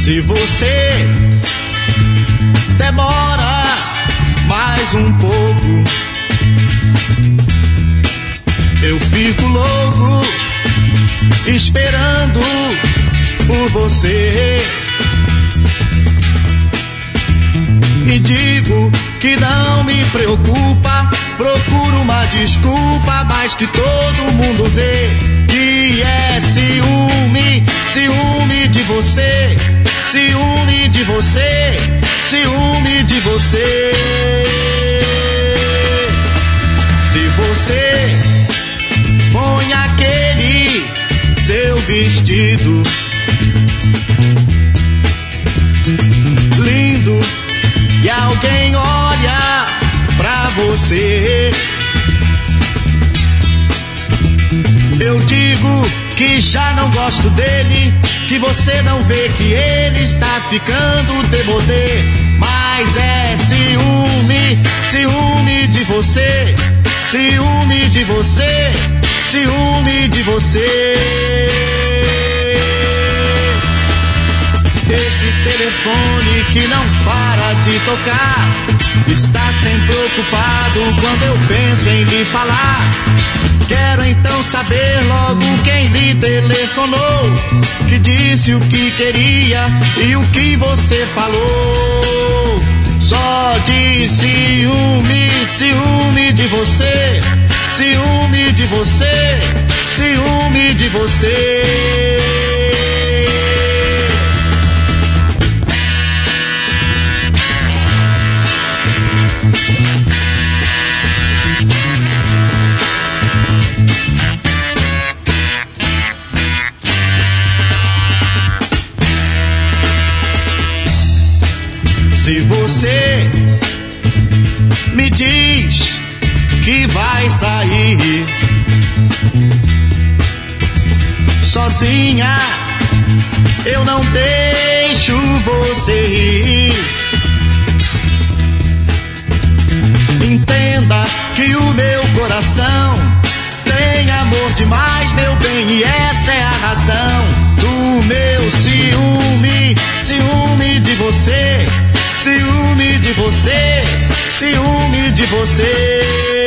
Se você demora mais um pouco, eu fico louco esperando por você. E digo que não me preocupa, procuro uma desculpa, mas que todo mundo vê que é ciúme, ciúme de você, ciúme de você, ciúme de você. Se você põe aquele seu vestido lindo e alguém olha pra você, eu digo que já não gosto dele, que você não vê que ele está ficando demodê. Mas é ciúme, ciúme de você, ciúme de você, ciúme de você. Esse telefone que não para de tocar está sempre ocupado quando eu penso em lhe falar. Quero então saber logo quem lhe telefonou, que disse o que queria e o que você falou. Só de ciúme, ciúme de você, ciúme de você, ciúme de você. Se você me diz que vai sair sozinha, eu não deixo você ir. Entenda que o meu coração tem amor demais, meu bem, e essa é a razão do meu ciúme, ciúme de você, ciúme de você, ciúme de você.